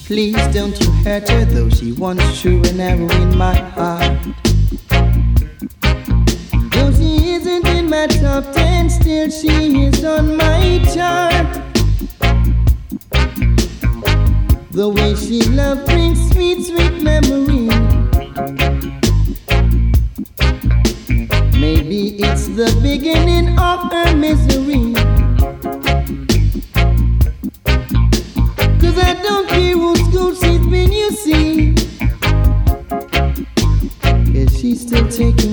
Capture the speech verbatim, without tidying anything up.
Please don't you hurt her, though she once true and arrow in my heart. Though she isn't in my top ten, still she is on my chart. The way she loves brings sweet, sweet memory. Maybe it's the beginning of her misery. Cause I don't care what school she's been, you see. Cause she's still taking